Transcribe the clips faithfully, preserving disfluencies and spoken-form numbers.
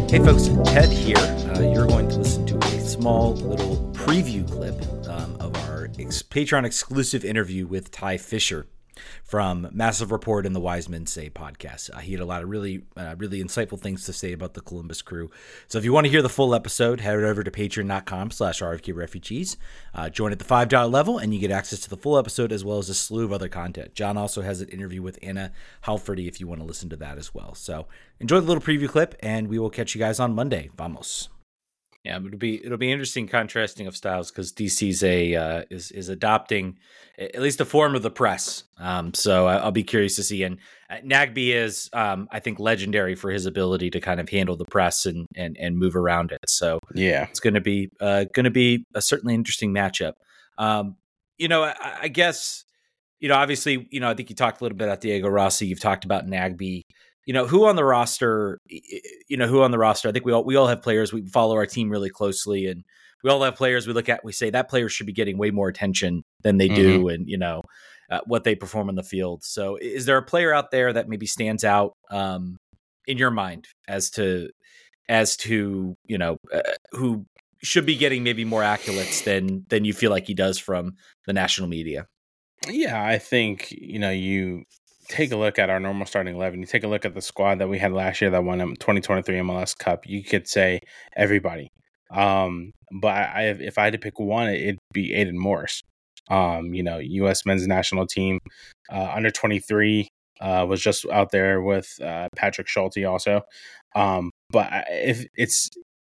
Hey folks, Ted here. Uh, you're going to listen to a small little preview clip um, of our ex- Patreon exclusive interview with Ty Fischer from Massive Report and the Wise Men Say podcast. Uh, he had a lot of really, uh, really insightful things to say about the Columbus Crew. So if you want to hear the full episode, head over to patreon.com slash RFK Refugees. Uh, join at the five dollar level and you get access to the full episode as well as a slew of other content. John also has an interview with Anna Halferty if you want to listen to that as well. So enjoy the little preview clip and we will catch you guys on Monday. Vamos. Yeah, it'll be it'll be interesting contrasting of styles because D C's a uh, is is adopting at least a form of the press. Um, so I, I'll be curious to see. And uh, Nagbe is, um, I think, legendary for his ability to kind of handle the press and and and move around it. So yeah, it's going to be uh, going to be a certainly interesting matchup. Um, you know, I, I guess you know obviously you know I think you talked a little bit about Diego Rossi. You've talked about Nagbe. You know, who on the roster, you know, who on the roster, I think we all, we all have players. We follow our team really closely and we all have players we look at, we say that player should be getting way more attention than they do. Mm-hmm. And, you know, uh, what they perform on the field. So is there a player out there that maybe stands out um, in your mind as to, as to, you know, uh, who should be getting maybe more accolades than, than you feel like he does from the national media? Yeah, I think, you know, you take a look at our normal starting eleven, you take a look at the squad that we had last year that won a twenty twenty-three M L S Cup, you could say everybody. Um, but I, if I had to pick one, it'd be Aiden Morris. Um, you know, U S men's national team, uh, under twenty-three, uh, was just out there with uh, Patrick Schulte also. Um, but if it's,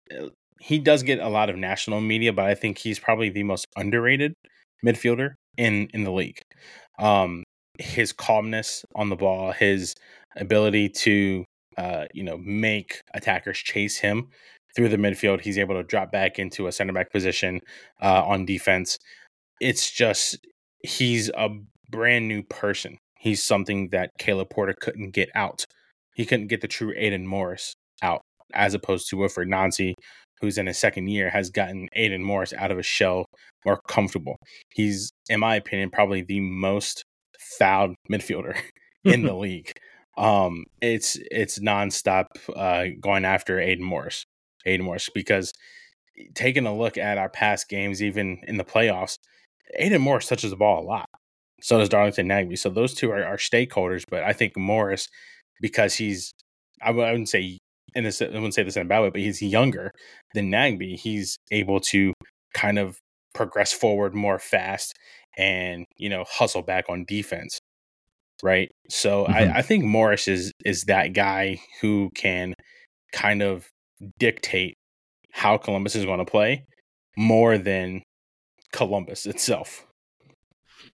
he does get a lot of national media, but I think he's probably the most underrated midfielder in in the league. Um, his calmness on the ball, his ability to uh, you know make attackers chase him through the midfield. He's able to drop back into a center back position uh, on defense. It's just he's a brand new person. He's something that Caleb Porter couldn't get out. He couldn't get the true Aiden Morris out, as opposed to Wilfred Nancy, who's in his second year, has gotten Aiden Morris out of his shell more comfortable. He's, in my opinion, probably the most fouled midfielder in the league. Um, it's it's nonstop uh, going after Aiden Morris, Aiden Morris, because taking a look at our past games, even in the playoffs, Aiden Morris touches the ball a lot. So does Darlington Nagbe. So those two are, are stakeholders, but I think Morris, because he's, I wouldn't say in this, I wouldn't say this in a bad way, but he's younger than Nagbe. He's able to kind of progress forward more fast and, you know, hustle back on defense. Right. So mm-hmm. I, I think Morris is, is that guy who can kind of dictate how Columbus is going to play more than Columbus itself.